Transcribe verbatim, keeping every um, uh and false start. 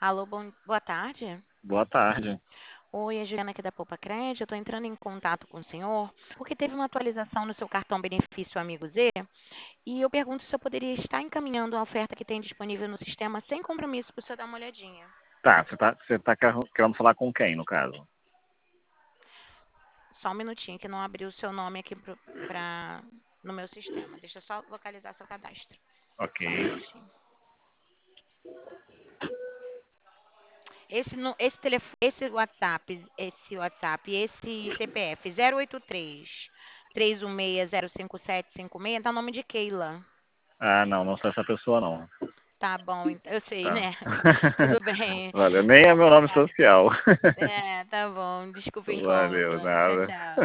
Alô, bom, boa tarde. Boa tarde. Oi, é Juliana aqui da Poupa Crédito. Eu estou entrando em contato com o senhor porque teve uma atualização no seu cartão benefício Amigo Z e eu pergunto se eu poderia estar encaminhando a oferta que tem disponível no sistema sem compromisso para o senhor dar uma olhadinha. Tá, você tá, você tá quer- querendo falar com quem, no caso? Só um minutinho que não abriu o seu nome aqui pro, pra, no meu sistema. Deixa eu só localizar seu cadastro. Ok. Só um minutinho. Esse, nu- esse, telefone, esse WhatsApp, esse WhatsApp, esse C P F zero oito três, três um seis, zero cinco sete cinco seis, tá o nome de Keila. Ah, não, não sou essa pessoa, não. Tá bom, ent- eu sei, Tá. né? Tudo bem. Valeu, nem é Tá, meu nome obrigada. social. É, tá bom. Desculpa o Valeu, incômodo. Tchau, nada. tchau.